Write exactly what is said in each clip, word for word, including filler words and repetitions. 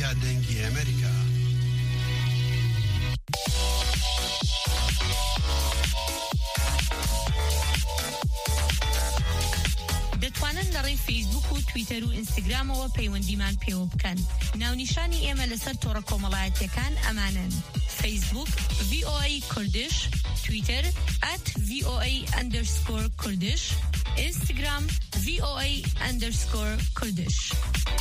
ya dengi Amerika. دەتوانن لەڕێی فیسبوک و تویتەر و ئینستاگرام و پەیوەندیمان پێوە بکەن. ناونیشانی ئێمە لەسەر تۆڕە کۆمەڵایەتیەکان ئەمانن: فیسبوک وی او ای کوردش، تویتر ات وی او ای اندرسکور کوردش، اینستاگرام وی او ای اندرسکور کوردش.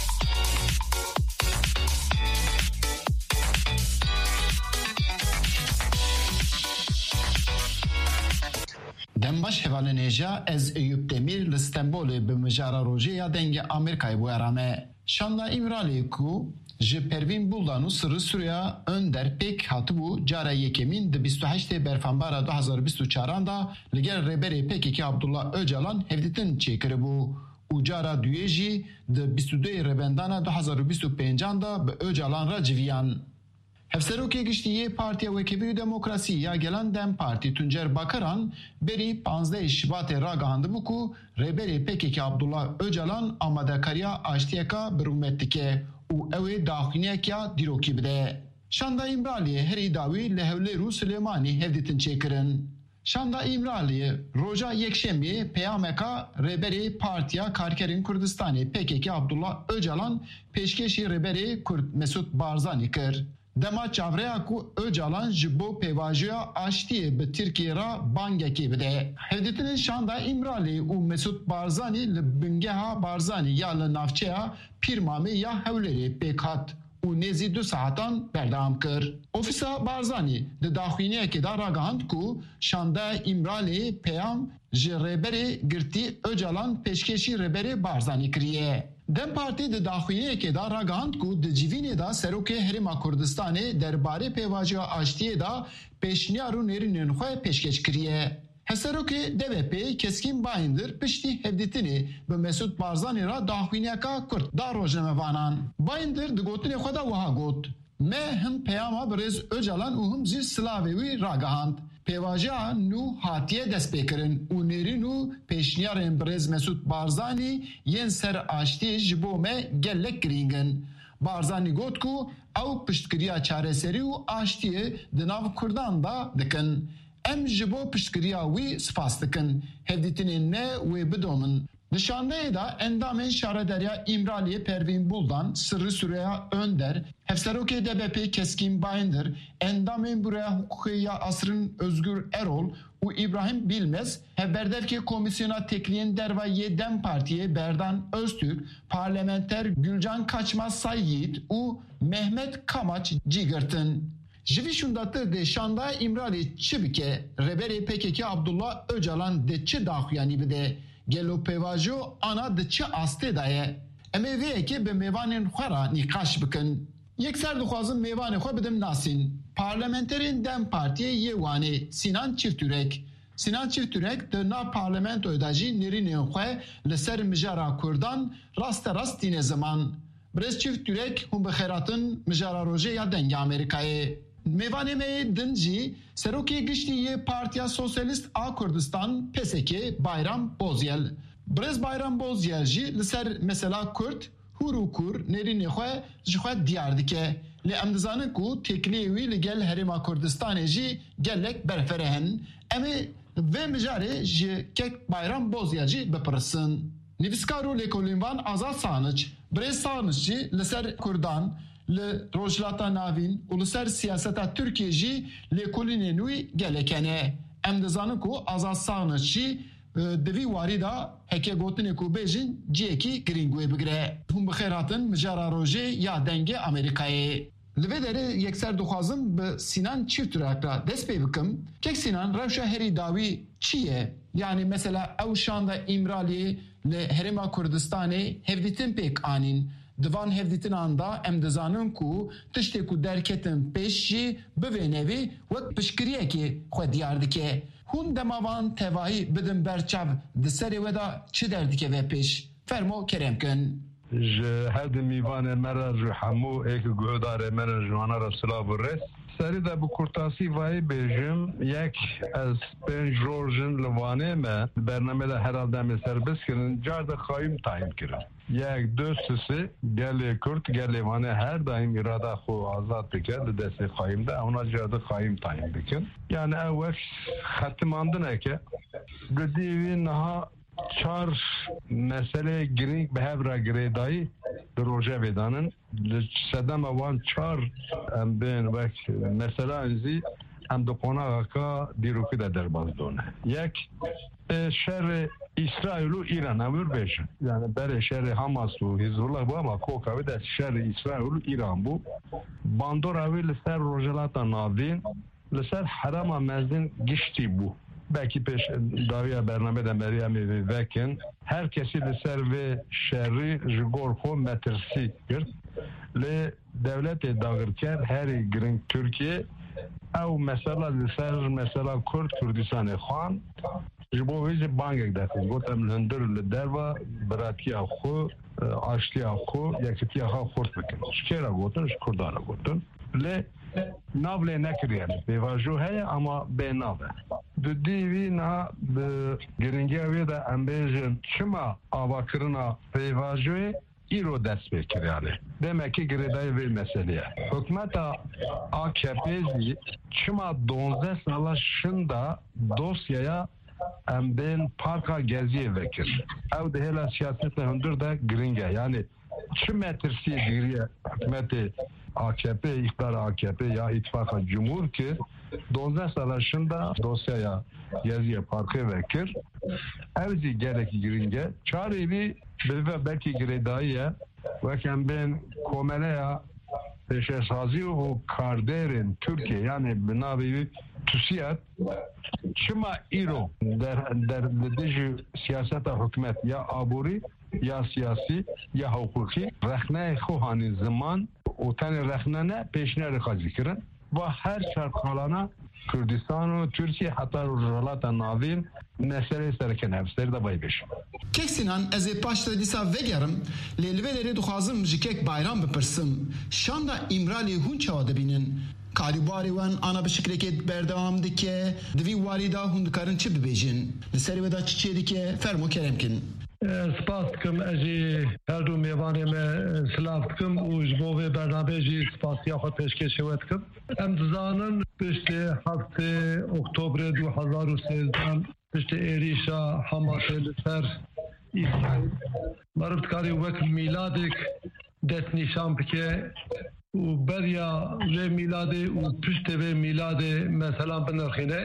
دمباش هوالنیجا از ایوب دمیر لستنبول به مجارا روژه یا دنگ آمریکای بو ارامه. شاندا ایمرالی کو جه پروین بولدانو سر سوریا önder pek hatı bu cara yekemin de بیست و هشت برفانبارا دو هزار و بیست و چهار da لگر ربری پکیکی Abdullah Öcalan hevditin çekiri bu. U cara düyeji de بیست و دو ربندانا دو هزار و بیست و پنج da به Öcalan ra civiyan. Hevseroke giştiye Partiya Vekibiri Demokrasi ya gelen Dem Parti Tuncer Bakaran beri panzde Şibat'e ragahandı bu ku reberi pekeki Abdullah Öcalan amadakariya aştiyaka birumettike u evi dahuniyekya diroki bide. Şanda İmraliye her idavi lehevleru Süleymani hevditin çekirin. Şanda İmraliye roja yekşembi peyameka reberi partiya Karkerin Kurdistani pekeki Abdullah Öcalan peşkeşi reberi Kurd Mesut Barzani kır. Dema çavreya ku Öcalan jibo pevajiya aştiye be Türkiye ra bangeki bide. Hevdetinin şanda İmrali u Mesut Barzani le bingeha Barzani ya le navçeya pirmami ya hevleri pekat u nezi du saatan berdam kır. Ofisa Barzani de daxiniye ki da ragahand ku şanda İmrali peyam ji reberi girti Öcalan peşkeşi reberi Barzani kiriye. Dem Parti de daxiniye ki da ragahand ku de civine da seroke Herima Kurdistanê derbare pevajiya aştiye da peşniyaru nerinin xwe peşkeş kiriye. Heseroke D V P keskin bayındır pişti hevdetini be Mesut Barzani ra daxiniyeka Kurd da rojnemevanan. Bayındır de gotine xwe da wiha got. Me him peyama birêz Öcalan û him jî silavê wî ragihand. Pevajiya nû hatiye destpêkirin û nêrîn û pêşniyarên birêz Mesut Barzani yên ser aştiyê ji bo me gelek girîng in. Barzani got ku ew piştkiriya çareserî û aştiyê di nav Kurdan da dikin. Em ji bo piştkiriya wî spas dikin. Hevdîtinên me wê bidomin. Nişandeyê da endamên şarederiya İmraliye Pervin Buldan, Sırrı Süreyya Önder, Hevserokê D B P Keskin Bayındır, endamên buraya hukukiya Asrın Özgür Erol û İbrahim Bilmez, hevberdevke komisyona tekliyên dervayê Dem Partiye Berdan Öztürk, parlamenter Gülcan Kaçmaz Sayyid û Mehmet Kamaç Cigirtin. Jivi şundatır de şanda İmrali çibike, reberi P K K Abdullah Öcalan de çi daxuyani bide. Gelo pevajo ana de çi aste daye. Eme veye ki be mevanên xwe ra nîqaş bikin. Yekser dixwazim mevanê xwe bidim nasîn. Parlamenterên Dem Partiye yê wanê Sinan Çiftürek. Sinan Çiftürek di nav parlamentoya da jî nêrînên xwe li ser mijara Kurdan raste rast tîne ziman. Birêz Çiftürek hûn bi xêratin mijara rojê ya dengê Amerîkayê. Mevanê me din jî serokê giştî Partiya Sosyalist a Kurdistan P S K Bayram Bozyel. Birêz Bayram Bozyel jî li ser mesela Kurd hûr û kur nêrînê xwe ji xwe diyar dike. Lê em dizanin ku tekliyê wî li gel Herêma Kurdistanê jî gelek berfere hin. Em ê vê mijarê ji kek Bayram Bozyel jî bipirsin. Nivîskar û lêkolînvan Azad Saniç, birêz Saniç jî li ser Kurdan li rojhilata navîn û li ser siyaseta Tirkiye jî lêkolînên wî gelek hene. Em dizanin ku Azad Saniç jî di vî warî da heke gotinê ku bêjin ciyekî girîng wê bigire. Hûn bi xêr hatin mijara rojê ya dengê Amerîkayê. Li vê derê yekser dixwazim bi Sinan Çiftürek ra dest pê bikim. Kek Sinan rewşa herî dawî çi ye? Yani mesela ew şanda İmraliyê li Herêma Kurdistanê hevdîtin pêk anîn. Divan hevdîtinan da em dizanin ku tiştê ku derketin pêş jî bi vê nevê wek piştgiriyekê xwe diyar dike. Hûn demavan tevahî bidin berçav di serê we da çi derdike vê pêş? Fermo kerem kin. Ji hevdî mîvanê me re ji hemû êkî guhdarê me re ji wana re silav û rês. سری ده بو کرتاسی وای بیجم یک از پنج روزن لوانه ما برنامه ده هر آدم سربست کردن جار ده خواهیم تعیین کردن یک دوستسی گلی کرد گلی وانه هر دایم اراده خو آزاد بکرد دست خواهیم ده اونا جار ده خواهیم تعیین بکن یعنی اول ختماندنه که بدیوی نها چهار مسئله گرینگ به هفره گریدایی روژه بدانن سدم اوان چهار ام بین وقت مسئله انزی ام دو قناغا که دیروکی ده در باز دونه یک شر اسرائیل و ایران امور بیشن یعنی برای شر حماس و حزبالله bu ama kokavi de şer İsrail و ایران bu باندور اوی لسر روژلاتا ناوین لسر حرام مزدین گشتی bu belki peş daviya برنامه de Meryem'i vekin herkesi لسر ve şerri jigorxo metrsi gir le devlet dağırker her girin Türkiye ev mesela لسر mesela Kürt Kürdistan'ı xan jibo vizi bangek dafiz gotem hındır le derva bratiya xo aşliya xo yakitiya xo xort bikin şkera gotun şkurdara gotun le navle nekriyen bevajo heye ama be nave de divi na de geringevi de ambejin çima avakırına bevajoy iro dest bekiriyane demek ki giredayı bir meseleye hükümeta A K P'yi çima donze salaşında dosyaya em ben parka geziye vekir ev de hele siyasetle hındır da gringe yani çi metrisi giriye hükümeti A K P, iktidar A K P ya ittifaka cumhur ki donze salaşında dosyaya yazıya parkı vekir evzi gereki giringe çare bir belki giredayı vekem ben komeleya peşesazi o karderin Türkiye yani binavi TÜSİAD çima iro der der dediği siyasete hükümet ya aburi ya siyasi ya hukuki rehne hani zaman o tane rehne peşine rekazi kirin ve her şartlarına Kürdistan ve Türkiye hatta Rojalata Navin mesele serken hepsleri de baybeş. Keksinan ez paşta disa vegerim lelveleri duhazım jikek bayram bepırsım. Şanda İmrali hunça da binin. Karibari wan ana bir şekilde berdevam dike dvi varida hunkarın çi bibejin. Liseri veda çiçeği dike fermo keremkin. سپاس کم اجی هر دو میوانه me سلاف کم و جبوه برنامه جی سپاسی خود پیشکش شود کم ام دزانن پشت هفته اکتبر دو هزار و سیزده پشت ایریشا حماس لسر اسرائیل مربطکاری وقت میلادک دست نشان بکه و بریا و میلاده و پشت و میلاده مثلا بنرخینه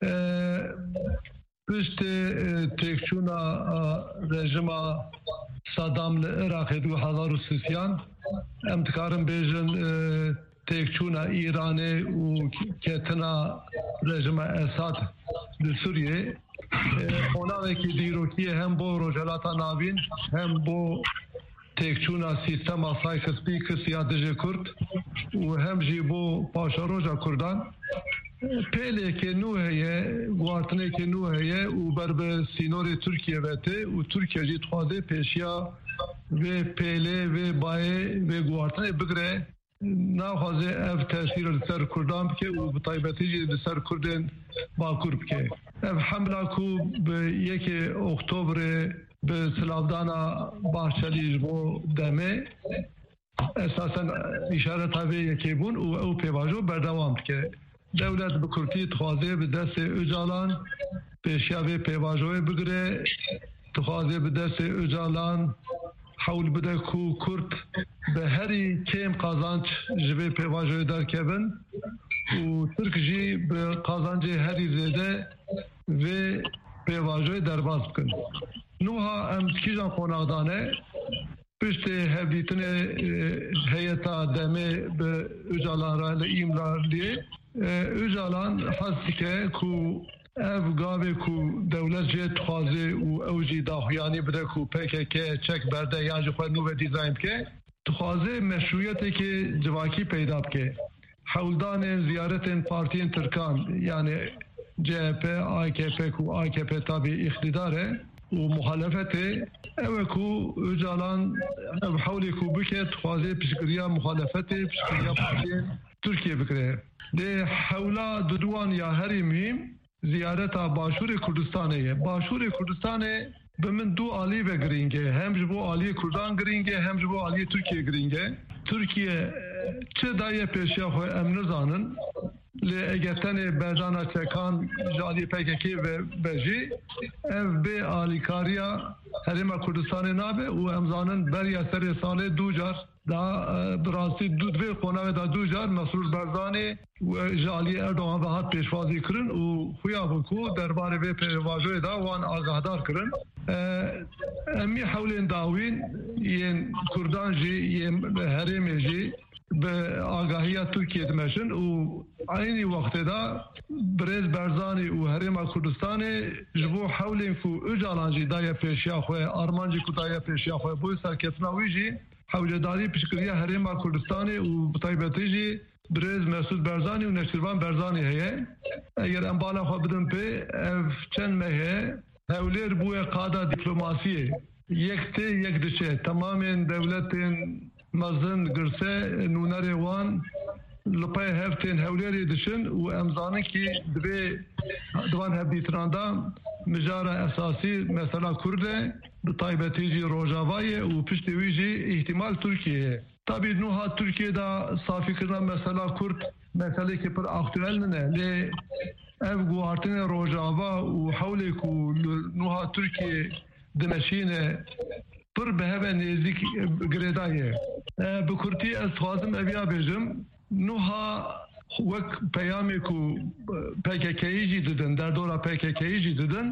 پشت تکچونا رژیما صدام لعراق دو هزار و سیزده امتکارم بیجن تکچونا ایرانه و کتنا رژیما اساد لسوریه خوناوه که دیروکیه هم بو روجلاتا ناوین هم بو تکچونا سیستم آسای کسبی کسیادج کرد و هم جی بو پاشا روجا کردان پله که نوعیه گوارتنه که نوعیه و بر به سینور ترکیه وته و ترکیه جی تخواده پیشیا و پله و بایه و گوارتنه بگره نخوازه اف تاثیر لسر کردان بکه و بطایبتی جی لسر کردن باکور بکه اف حمله کو به یک اکتبر به سلافدانا باشلیج بو دمه اساسا اشاره تابع یکی بون و او پیواجو بردوام بکه دولت به کرتی تخوازه به دست اجالان پیشیابه پیواجوه بگره تخوازه به دست اجالان حول بده کو کرد به هری کم قازانچ جبه پیواجوه در کبن و ترک جی به قازانچ هری زیده و پیواجوه در باز بکن نوها ام سکیجان قناغدانه پشت هفلیتن هیتا دمه به اجالان را ایمرار لیه Öcalan hastike ku ev gave ku devlet jet xwaze û ew jî daxuyanî bide ku P K K çek berde yan ji xwe nû ve dîzayn bike dixwaze meşruiyetekê civakî peyda bike hewldanên ziyaretên partiyên Tirkan yani C H P, A K P ku A K P tabi iktidare û muhalefetê ew e ku Öcalan ev hewlê ku bike dixwaze piştgiriya muhalefetê piştgiriya partiyên Türkiye bikire. De hewla duduan ya herî mühim ziyareta Başûrê Kurdistanê ye. Başûrê Kurdistanê bi min du alî ve girîng e. Hem ji bo aliyê Kurdan girîng e, hem ji bo aliyê Türkiye girîng e. Türkiye çi daye pêşiya xwe em nizanin. Lê eger tenê berdana çekan ji aliyê P K K ve bejî ev bê alîkariya Herêma Kurdistanê nabe û em zanin beriya serê salê du car da bi rastî du divê qonavê da du car Mesrûr Barzanî ji aliyê Erdogan ve hat pêşwazî kirin û xuya bû ku derbarê vê pêvajoyê da wan agahdar kirin. Em ê hewlên dawîn yên Kurdan jî yên herêmê jî به آگاهی ترکیه دمشن و عینی وقت دا برز برزانی و هرم کردستان جبو حولین کو اجالانجی دای پیشیا خو آرمانجی کو دای پیشیا خو بو سرکتنا ویجی حوجداری پیشکریه هرم کردستان و بطایبتی جی برز مسعود برزانی و نشیروان برزانی هه اگر ام بالا خو بدن په اف چن مه هولیر بو قاده دیپلماسیه یک ته یک دشه تمام دولتین مزن گرسه نونر وان لپای هفتین هولیری دشن و امزانه کی دوی دوان هبیتراندا مجاره اساسی مثلا کرده به طایبتی جی روجاوای و پشت ویجی احتمال ترکیه tabi nuha Türkiye'de safi kırılan mesela Kürt mesele ki per aktüel ne le ev guartine rojava u havle ku nuha Türkiye demeşine پر به هوا نزدیک گردایه به کورتی از خوازم اویا بجم نوها وک پیامی کو پککی جی ددن در دورا پککی جی ددن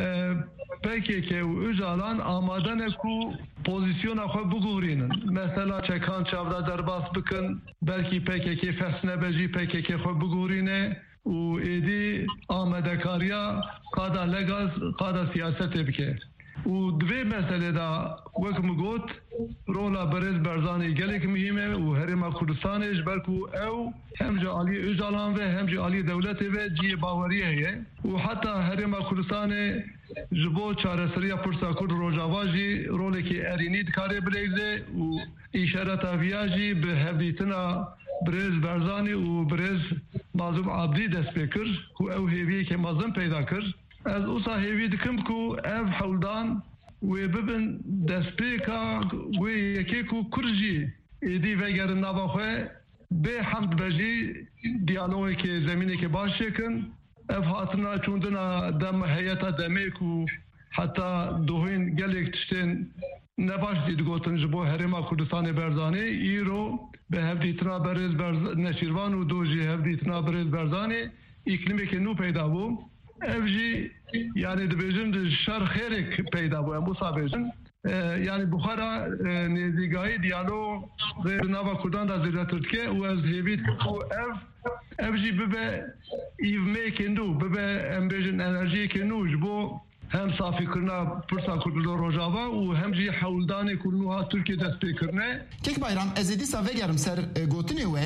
پککی و اجالان آمادن کو پوزیسیون خو بگورینن مثلا چکان چاودا درباس بکن بلکی پککی فسنه بجی پککی خو بگورینه و ایدی آماده کاریا قادا لگاز قادا سیاست بکه و دوی مسئله دا وکم گوت رولا برز برزانی گلک مهمه و هرما کردستانش بلکو او هم جا علی اجالان و هم جا علی دولت و جی باوریه هیه و حتی هرما کردستان جبو چارسریا پرسا کرد روجاواجی رولی که ارینید کاری بلیزه و اشارت آویاجی به هفدیتنا برز برزانی و برز مازم عبدی دست بکر و او هیوی که مازم پیدا کرد از او صاحبی دکم کو اف حولدان و ببن دسپیکا و یکی کو کرجی ایدی وگر نواخه به حمد بجی دیالوگی که زمینی که باش کن اف هاتنا چوندنا دم هیئت دمی کو حتی دوهین گلیک تشتین نباش دید گوتن جبو هرما کردستان برزانی ایرو به هفدیتنا برز برز نشیروان و دوجی هفدیتنا برز برزانی اقلیمی که نو پیدا بو evji yani dibêjin di şer xêrek peyda bûye Musa bêjin yani Buxara nêzîgahî diyalog rê nava Kurdan da zêdetirtike û ez hêvî û ev ev jî bibe îvmeyekê nû bibe em bêjin enerjiyekê nû ji bo hem safîkirina pirsa Kurdilo Rojava û hem jî hewldanê ku nûha Tirkiye dest pêkirine. Kek Bayram ez ê dîsa vegerim ser gotinê we.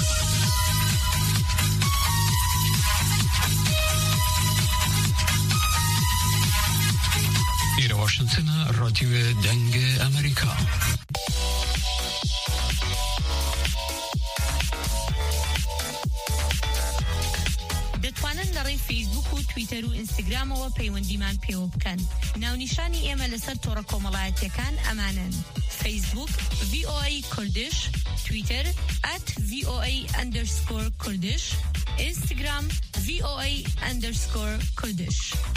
واشنطن رادیو دنگ امریکا دەتوانن لەڕێی فیسبوک و تویتەر و ئینستاگرامەوە پەیوەندیمان پێوە بکەن. ناونیشانی ئێمە لەسەر تۆڕە کۆمەڵایەتیەکان ئەمانن: فیسبوک وی او ای کوردش، تویتر ات وی او ای اندرسکور کوردش، اینستاگرام وی او ای اندرسکور کوردش.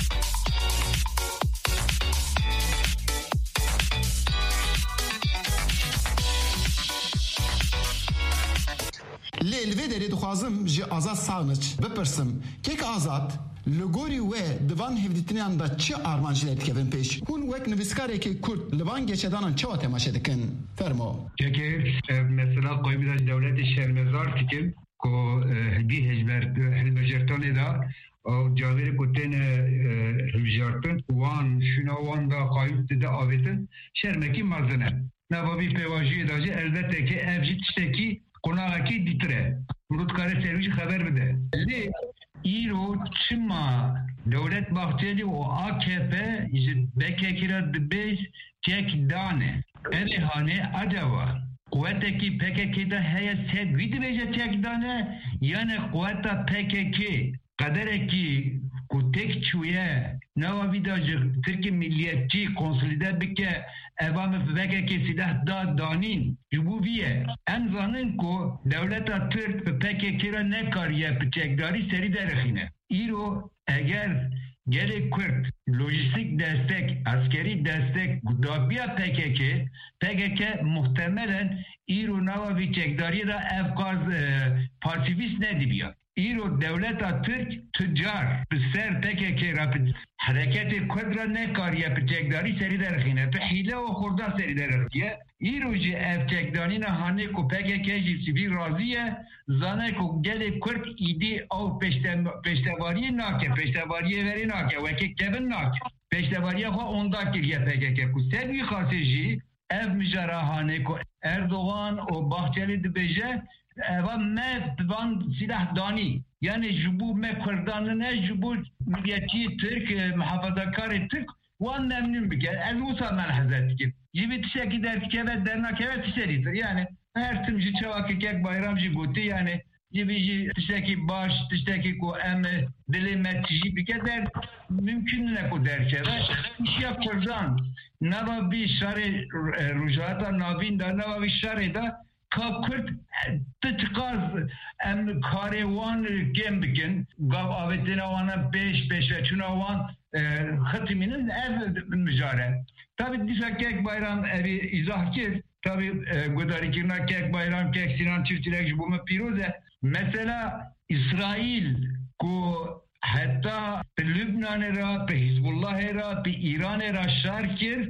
Lê li vê derê dixwazim ji Azad Sağniç bipirsim kek Azad li gorî we di van hevdîtiniyan da çi armancîlê dikevin pêş? Hûn wek nivîskareke Kurd li van geçedanan çawa temaşe dikin? Fermo. Kekê mesela qoymîda dewletê şermezar dikin ku hêdî hejber hilbejertanê da cavêrê ku tên hilbijartin wan şûna wan da qayîm dide avêtin şermekî mezin e. Navabî pêvajiyê da jî elbette ki ev jî tiştekî konağaki ditire. Rutkare servisi haber bide. Li İro çima devlet bahçeli o A K P bekekira dibes tek dane. Erihane acaba قوته کی پککی ده هیا سد وید بیجه تک دانه یعنی قوته پککی قدره کی کو تک چویه نوا ویدا ترک ملیتی کنسولیده بکه اوام پککی سیده داد دانین جبوبیه انزانن کو دولت ترک پککی را نکاریه پچکداری سری درخینه ایرو اگر گلی کرد لوجستیک destek, askeri destek dabiya P K K, P K K muhtemelen İro nava bir çekdari da evkaz pasifist ne diyor? İro devleta Türk tüccar ser P K K rapid hareketi kudra ne kar yapacakları seri derkhine pe hile o khurda seri derkhiye İro ji ev çekdani ne hane ko P K K ji sivil raziye zane ko gele kurt idi av peşte peştevariye nake peştevariye veri nake ve ki kevin nake peştevariye ha onda kiriye P K K ku sebi khasiji ev müjarahane ko Erdoğan o Bahçeli dibeje eva me van silah dani yani jubu me kurdanı ne jubu milliyetçi Türk muhafazakar Türk wan memnun bike ez usa melhazet ki gibi tişeki der ki evet dernak evet tişeridir yani her tümcü çavaki kek bayramcı guti yani gibi tişeki baş tişeki ko em dilemetçi bike der mümkün ne ko der ki işya kurdan nava bir şare rujata navin da nava bir şare da Kakurt tıtkaz em karevan gem bikin gav avetine wana beş beş ve çuna wan hatiminin ev mücare. Tabi dişa kek bayram evi izah kir. Tabi godari kirna kek bayram kek sinan çiftçilik bu mu piroze. Mesela İsrail ku hatta Lübnan ra, Hizbullah ra, İran ra şarkir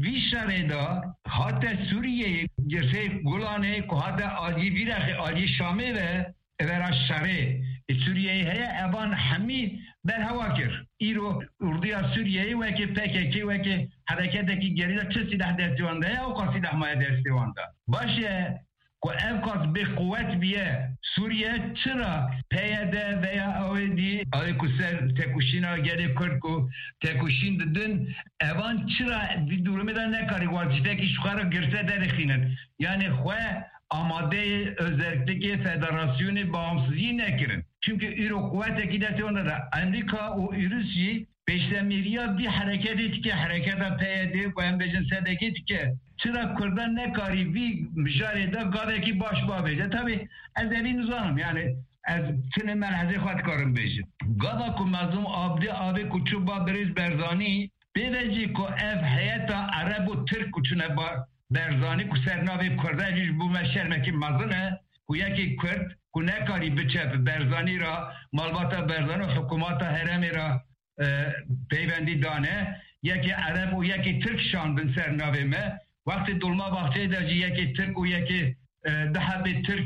Vişareda hatta Suriye'yi jese Golan'e ko hatta Ali Virak Ali Şam'e ve evera şare Suriye'yi heye evan hami berhavakir İro Urduya Suriye'yi ve ki P K K ve ki hareketteki geride çı silah derstevanda ya o kadar silah maya derstevanda başı ko evkat bir kuvvet biye Suriye çıra P Y D veya O E D alikusel tekuşina geri kırku tekuşin dedin evan çıra bir durumda ne kari vazifeki şu kadar girse derikinin yani hue amade özellikteki federasyonu bağımsızlığı ne kirin çünkü İro kuvvet ekideti onda da Amerika o Rusya peşlemiriya bir hareket etki harekete P Y D ve embecin sedeki etki çıra kurdan ne kari bir mücarede gadeki başbağı bece tabi ez evin uzanım yani ez tine melhaze khat karım bece gada ku mazlum abdi abi kuçuba beriz berzani beveci ku ev hayata Arabu Türk kuçune berzani ku sernavi kurdaciş bu meşermeki mazlune ku yeki kurd ku ne kari biçep berzani ra malbata berzani hükümata heremi ra peyvendi dane yeki Arabu yeki Türk şandın sernavime vakti dolma vakti de yeki Türk o yeki daha bir Türk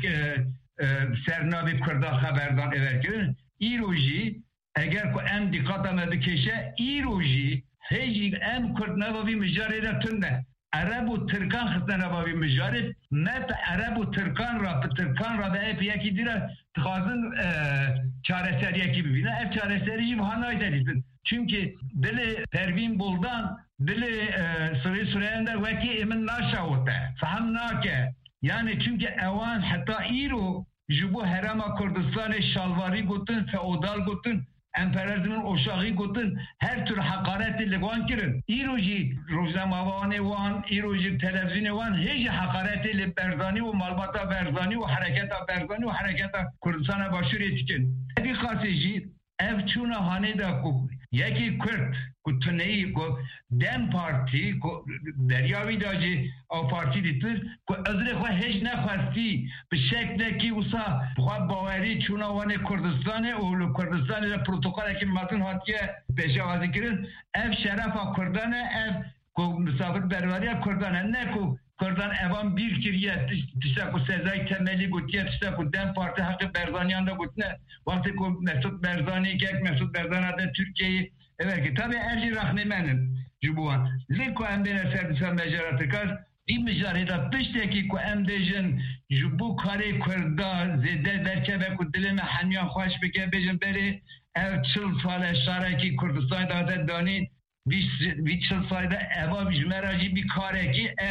sernavi kurda haberdan everkirin İroji eğer ko em dikkatame dikeşe İroji heji em kurd nevavi mücarede tünde Arabu Türkan xitne nevavi mücared met Arabu Türkan ra Türkan ra ve hep yeki dire tıkazın çareseri yeki bibine hep çareseri bu hanay dedin çünkü dili Pervin Buldan dili Suri Suriye'nde veki emin naşavute fahamna ke yani çünkü evan hatta İro jibu herama Kurdistan'ı şalvari gutun feodal gutun emperyalizmin oşağı gutun her tür hakareti levan kirin İroji roznamavane wan İroji televizyonu wan hiç hakareti le berzani ve malbata berzani ve hareketa berzani ve hareketa Kurdistan'a başvuru etkin bir kasıcı ev çuna haneda ku yeki Kürt ku tüneyi ku Dem Parti ku deryavi dacı o parti ditir ku özre ku hiç ne khasti bir şekilde ki usa bu baveri çuna vane Kurdistan'e o Kurdistan'e protokol ki matın hatiye peşavazi kirin ev şerefa Kurdan'e ev ku misafir berveriye Kurdan'e ne ku Kurdan evan bir kiriye tişte ku sezai temeli gutiye tişte ku Dem Parti hakkı Berzaniyan da gutne vakti ku Mesut Berzani kek Mesut Berzani de Türkiye'yi evet ki tabi erci rahnemenin cubuan liko embene serdisa mecaratı kaz bir mücarede pişteki ku embejin cubu kare kurda zede derkebe ku dilime hamiyan hoş bike bejin beri ev çıl sale şaraki Kurdistan da da dani bir çıl sayda eva bir meracı bir kare ki ev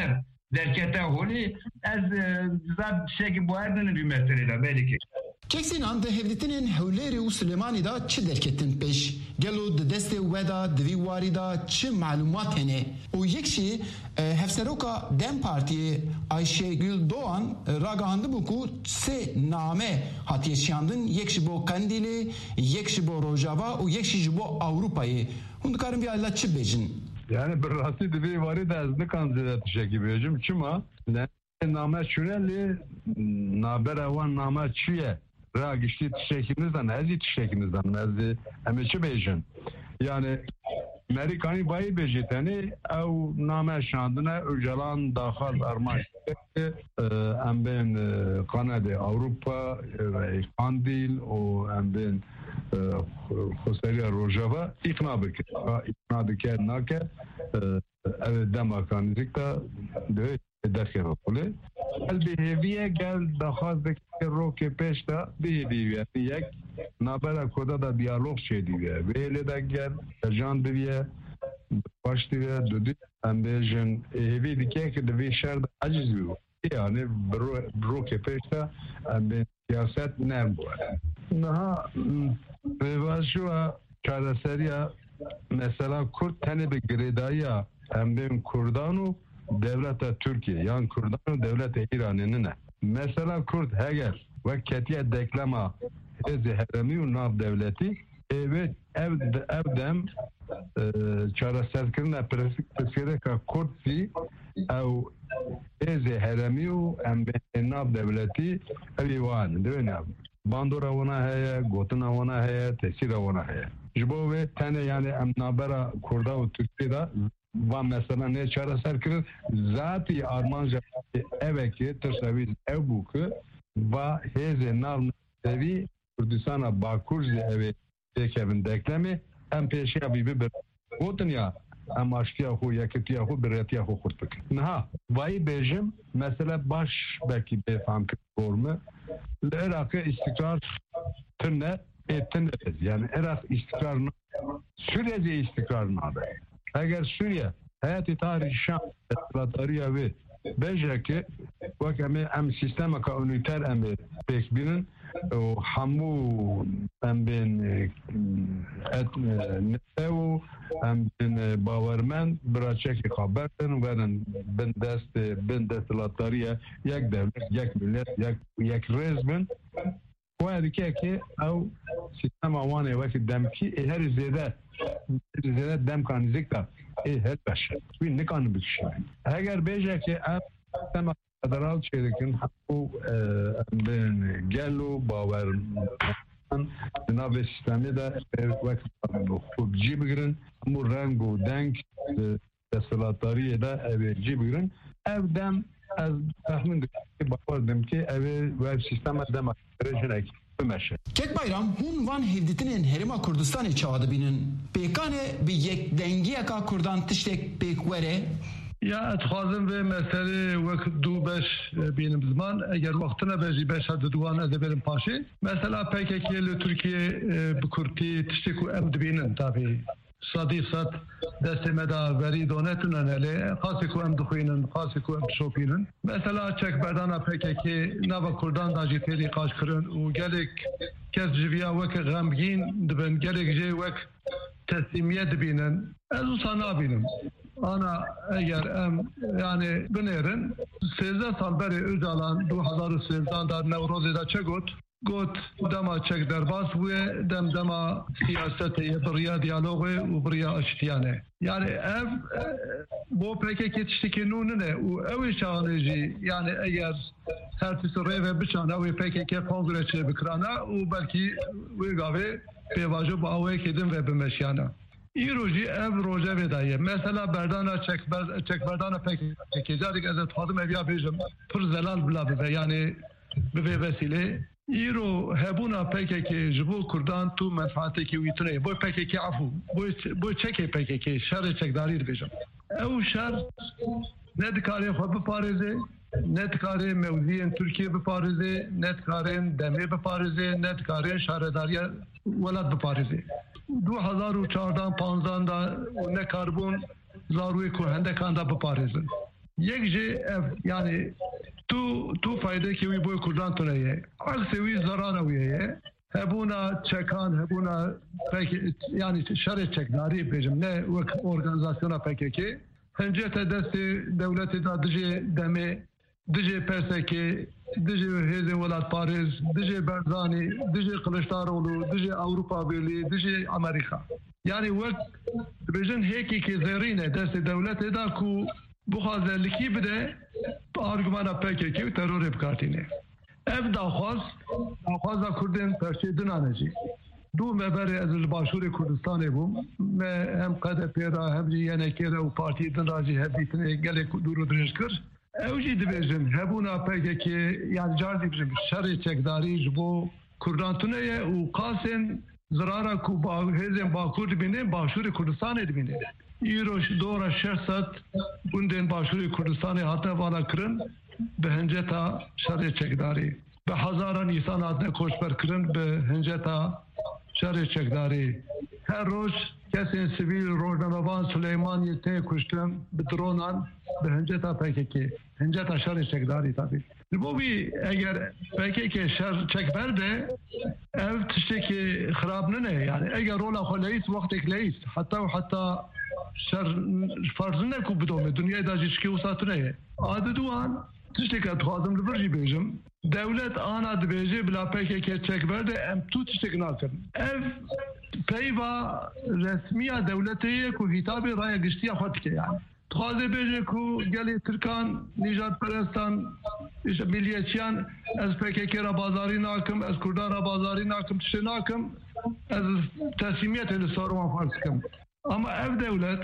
derkete holi ez zab şey bu erdene bir mesele belki. Keksin de hevditinin hevleri u Süleymanî da çi derketin peş gelo de destê we da divî warî da çi malumat hene û yekşî hevseroka Dem Partiyê Ayşegül Doğan ragihandibû ku sê name hatiye şiyandin yek ji bo Qendîlê yek ji bo Rojava û yek ji bo Avrupayê hûn dikarin vî ayla çi bêjin? Yani bir rastî divî warî da ez nikan zêde tişekî bêjim çima name şûnelê nabera wan name çi ye? Ragişti tişekimizden, ezi tişekimizden, ezi emeçi bejin. Yani Amerikani bayi bejiteni, ev name şandına öcalan dahil arman em ben Kanada, Avrupa ve Kandil o em ben Xoseriya Rojava ikna bikir. İkna diker nake ev demakanizik da de derke bakule. Elbihevye gel daha zeki roke peşta bihiviye yek nabera koda da diyalog şey diye böyle de gel can diye baş diye dedi ambejin evi dike ki de bir şer aciz bu yani roke peşta ambe siyaset ne bu na ve şu çareseriya mesela Kürt tane bir gredaya ambe Kurdanu devlete Türkiye yani Kurdanu devlete İran'ın ne? Mesela Kürt heger ve ketiye deklama zehremi u nav devleti evet ev evdem çareserkirine preskere ka Kürtsi ev zehremi u em nav devleti evi wan değil mi? Bandora ona heye, gotuna ona heye, tesira ona heye. Jibo ve tane yani em nabera Kurda u Türkiye'de ve mesela ne çareser kirin zati Armanca eveki tırsaviz ev buku ve heze navn sevi Kürdistan'a Bakurzi evi tekevin deklemi em peşe bibi bir gotun ya em aşkiya hu yakitiya hu biretiya hu kurtuk. Naha vayi bejim mesela baş belki befam formu Irak'ı istikrar tırne ettiniriz. Yani Irak istikrarını Suriye'de istikrarını aday. Eğer Suriye hayatı tarihi Şam estratariya ve bejeki vak em em sistema ka uniter em pekbinin o hamu em ben et nesev em ben bavermen bıraçek haberden veren ben dest ben destratariya yak devlet yak millet yak yak rezben وهذه كي أو سيستم وانه وقت دم كي هر زيادة زيادة دم كان زكتا إيه هر بشر وين نكان بتشين هاجر بيجا كي أب سيستم فدرال شيء لكن حقو بين جالو باور جناب السيستم ده وقت خوب جيبرن مو رنگو دنگ دستلاتاری ده أبي جيبرن أب دم از tahmin bakardım ki evi web sisteme demek rejine meşe. Kek bayram hun van hevditinin herima Kurdistan'ı çağdı binin. Pekane bir yek dengiye ka Kurdan tiştek pekwere. Ya etxazım ve mesele vakit du beş benim zaman eğer vaktine bezi beş adı duan edebelim paşi. Mesela P K K ile Türkiye bu Kürti tişteku emdibinin tabi. صديقات دستمه دا وری دونتونن هلی خاصی کوام دخوینن خاصی کوام شوپینن مثلا چک بدانا پککی نوا کردان دا جیتری قاش کرن و گلک کس جویا وک غمگین دبن گلک جی وک teslimiyet binen ez sana binim. Ana eğer em yani binerin sezde salberi Öcalan iki bin sezdan da Nevroz'da çegot got dema çek derbas ve dem dema siyasete biriya diyalogu ve biriya aştiyane. Yani ev bu pek yetiştiki nunne o ev şahıneci yani eğer her tisore ve bıçağına o pek ki kongreçe bikrana o belki ve gavi pevajo bu avı kedim ve bimeşyana. İroji ev roja vedaye. Mesela berdana çek çek berdana pek çekecek az tadım evya bejim. Pır zelal bla be yani be vesile. İro hebuna pek ki jibo Kurdan tu menfaati ki vitne. Bu pek ki afu. Bu bu çeke pek ki şer çek darir bejim. Ev şer ne dikare xwe biparize ne dikare mevziyen Türkiye biparize ne dikare demir biparize ne dikare şaredariya welat biparize. دو هزار و چهارده پانزده دا نه کاربون زاروی که هنده کانده بپارزن یک جه یعنی تو تو فایده که وی بوی کردان تونیه عکس وی ضرر ویه هبونا چکان هبونا یعنی شر چکداری بیجم نه وک ارگانیزاسیون پککی هنجه تا دست دولت دا دجه دمه دجه پسکی دجه هیزه ولاد پاریز دجه برزانی دجه قلشتارولو دجه اوروپا بیلی دجه امریکا یعنی وقت بیجن هیکی که زیرینه دست دولت دا کو بخوازه لکی بده آرگومانا پککی و ترور بکارتینه اف داخواست داخواست کردن پرچه دنانجی دو مبره از باشور کردستان بوم هم قد پیرا هم جی یعنی کره و پارتی دنراجی هم دیتنه گله دور و درش کر اوجی دبیجن هبونا پککی یعنی جاردی بجن شر چکداری جبو کردان تونه و قاسن زرارا کو با هزم با کرد بینه باشور کردستان بینه ایروش دورا شرست بندن باشور کردستان حتی والا کرن به هنجتا شر چکداری به هزاران انسان آدم کوشبر کرن به هنجتا شر چکداری هر روز کسی سیویل روزنامه‌نگاران سلیمانی ته کشتن به درونان به هنجتا پککی هنجتا شر چکداری تابی بوی اگر پککی شر چک برده اف تشتی که خراب نه یعنی اگر رولا خلیت وقتی کلیت حتی و حتی شر فرض نکو بدومه دنیای داجیش که وسط نه عادتوان تشتی که اتخاذم لبرجی بیجم دولت آنا دبیجه بلا پکه که چک برده ام تو تشتی که ناکن اف پیوا رسمی دولتیه که هیتابی رای گشتی خود که یعنی تخاذه بیجه که گلی ترکان نیجات پرستان ملیتیان از پکه که را بازاری ناکم از کردان را بازاری ناکم تشتی ناکم از تصمیمیت لساروان فرض کم اما اف دولت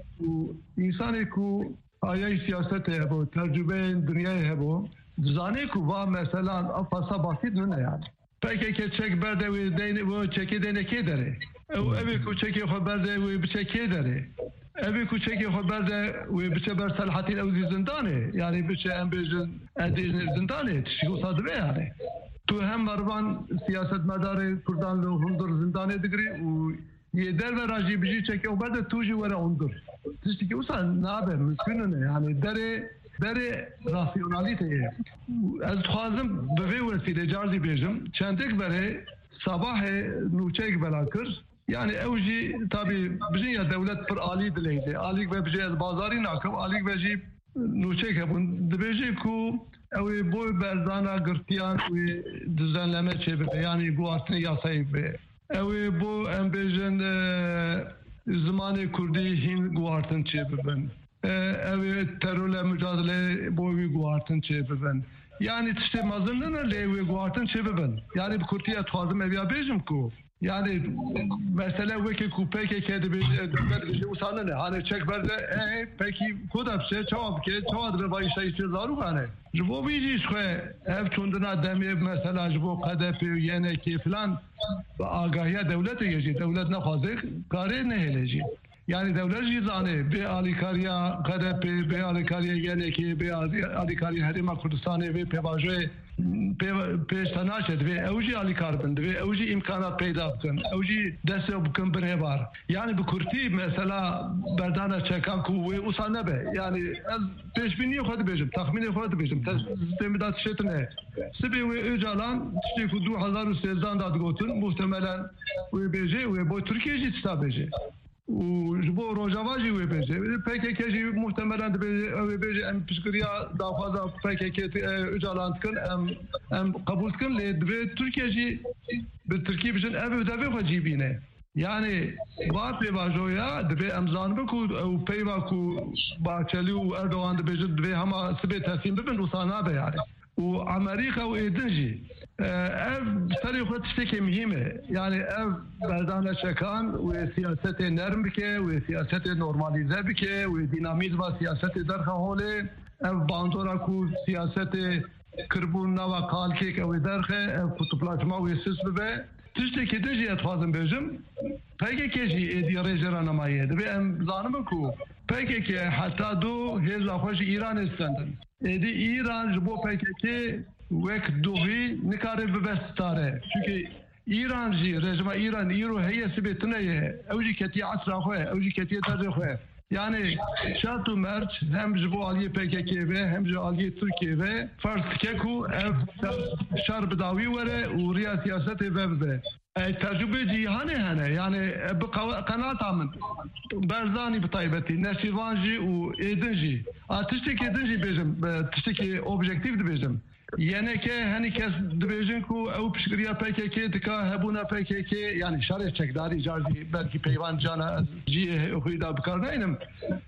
انسانی که آیای سیاست هبو تجربه دنیای هبو زانه که با مثلا افاسا باسید نه یعنی پکی که چک برده و دین و چکی دینه کی داره او اوی که چکی خود برده و بچه کی داره اوی که چکی خود برده و بچه بر صلاحیت او زندانه یعنی بچه ام بجن ادین زندانه چیو صادره یعنی تو هم مروان سیاست مدار کردان لو هندر زندانه دگری و یه در و راجی بجی چکی او برده توجی وره هندر تشتی که اوسا نابه مسکنه یعنی داره داره راسیونالیته از خوازم به وی وسیله جارزی بیجم چندک بره sabah nûçeyek belakir yani ew jî tabii bijî ya dewlet pir alî dilê de alîk ve bijî ez bazarî nakim alîk ve jî nûçeyek hebûn dibêje ku ew ê bo berzana girtiyan wê düzenleme çêbibe yani guhartinê yasayê be ew ê bo em bêjin zimanê Kurdî hîn guhartin çêbibin ew ê terorla mücadele bo wî guhartin çêbibin yani tiştê mezin nine lê wê guhartin çêbibin yani bi Kurtiya dixwazim ev ya bêjim ku yani mesela wekî ku pêkekê dibêje dibêje wisa nine hani çek berde ê pekî ku da bişe çawa bike çawa dibe bayî şeyî zarok hane ji bo wî jî xwe ev çûndina demê mesela ji bo qedepê û yenekê filan bi agahiya dewletê ye jî dewlet nexwaze karê nehêle jî yani devlet jî zanê bê alîkariya qedepê bê alîkariya yenekê bê alîkariya Herêma Kurdistanê vê pêvajoyê pêşta naçe divê ew jî alîkar bin divê ew jî imkanat peyda bikin ew jî destê bikin birêvar yani bi Kurtî mesela berdana çekan ku wê wisa nebe yani ez pêşbîniyê xwe dibêjim texmînê xwe dibêjim sistêmê da tiştê tune sibê wê Öcalan tiştê ku du hezar û sêzdan da digotin muhtemelen wê bêje wê bo Tirkiye jî tişta bêje û ji bo Rojava jî wê bêje P K K jî muhtemelen dibêje ew ê bêje em piştgiriya daxwaza P K K Öcalan dikin em em qebûl dikin lê divê Tirkiye jî bi Tirkî bijin ev ê devê xwe cî bîne yani va pêvajoya divê em zanibin ku ew peyva ku Bahçeli û Erdogan dibêjin divê hema sibê teslim bibin wisa nabe yani û Amerîka û êdin jî ev serê xwe tiştekê mihîm e yani ev berdana çekan wê siyasetê nerm bike wê siyasetê normalize bike wê dînamîzma siyasetê derxe holê ev bandora ku siyasetê kirbûn nava kalkêk ew ê derxe ev kutuplaşma wê sis bibe tiştekê din jî ez dixwazim bêjim P K K jî êdî rêjê ranemayî divê em zanibin ku P K K heta du hêza xwe ji Îranê stendin êdî Îran ji bo P K K wek duhî nikare bibe stare çünkü İran jî rejima İran îro heye sibê tune ye ew jî ketiye esra xwe ew jî ketiye derê xwe Yani şartı mert hem bu Aliye P K K ve hem de Aliye Türkiye ve farz keku ev şar bedavi vere u riya siyaseti vebde. Tecrübe cihane hene yani bu kanaat amın berzani bir taybeti neşivanji u edinji. Tişteki edinji bizim tişteki objektif de bizim. Yani ki hani kes dibêjin ku ew piştgiriya P K K dika hebûna P K K yani şerê çekdarî carî belkî peyvan cana cî xwî da bikar neynim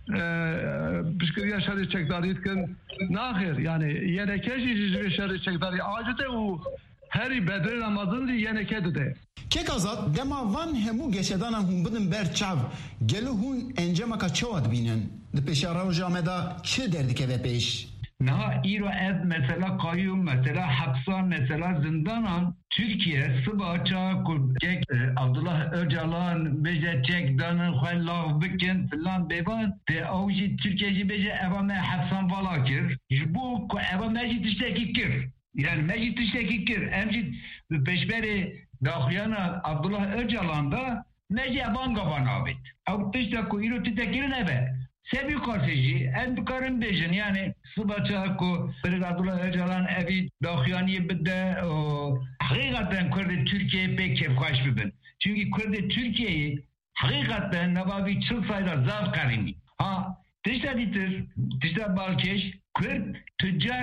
piştgiriya şerê çekdarî dikin naxir yani yeneke jî ji vê şerê çekdarî acide û herî bedrê Ramazan dî yeneke dide. Kek azad dema van hemû geşedanan hûn bidin ber çav gelû hûn encamaka çawa dibînin di pêşa roja me da çi derdikeve pêş? Naha İro ev mesela kayyum mesela hapsan mesela zindanan Türkiye sıbaça kudek Abdullah Öcalan beje çekdanın xellav bikin filan bevan te avji Türkiye'ci beje evame hapsan valakir bu evame mecid işteki kir yani mecid işteki kir emcid peşberi dahyana Abdullah Öcalan'da mece evan gavan abit avtışta ku İro titekirin eve Sebi kardeşi, en bükarın bejin yani sıbaça ku bir Abdullah Öcalan evi dahyaniye bide hakikaten Kürdi Türkiye'ye pek kefkaş bibin. Çünkü Kürdi Türkiye'yi hakikaten nebavi çıl sayıda zaf karimi. Ha, tişta ditir, tişta balkeş, Kürt tüccar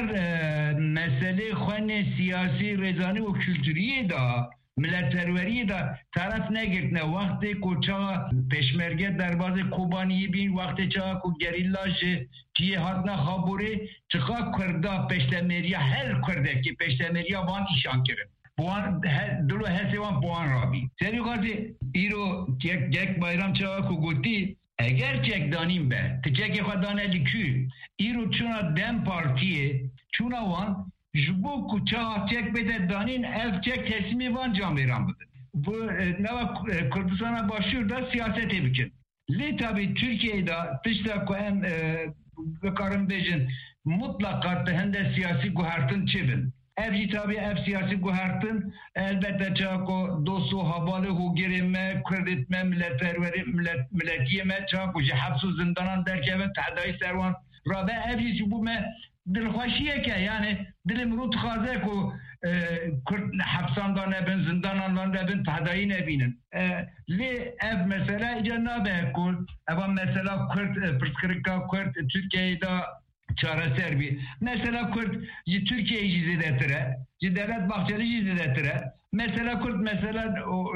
mesele khane siyasi rezani ve kültürüye da milletperveriye da taraf ne girtne vakti ko çağa peşmerge derbazı Kobani'yi bin vakti çağa ko gerillajı ki hatna haburi çıka Kürda peştemeriya her Kürdeki peştemeriya van işan kirin. Puan dulu hesevan puan rabi. Seri kazi iro cek cek bayram çağa ko guti eğer cek danim be tecek khadane likü iro çuna dem partiye çuna van Jbu kuçağa çek bede danin ev çek teslimi van camiran bıdır. Bu neva Kürdistan'a başlıyor da siyaset ebikin. Le tabi Türkiye'de dışta koyan bakarım bejin mutlaka hem de siyasi guhartın çibin. Evci tabi ev siyasi guhartın elbette çako dostu havalı hu girime, kreditme, milletperveri, millet, milletiyeme çako hapsu zindanan derkeve tahdayı servan. Rabe evci bu me dilxweşiye ke yani dilim rut xaze ku Kürt hapsandan nebin, zindanandan nebin, tahdayı nebinin. Li ev mesela cenab-ı ku ev mesela Kürt, pırskırıkka Kürt Türkiye'de çareser bir. Mesela Kürt Türkiye'yi cizdetire, devlet bahçeli cizdetire. Mesela Kürt mesela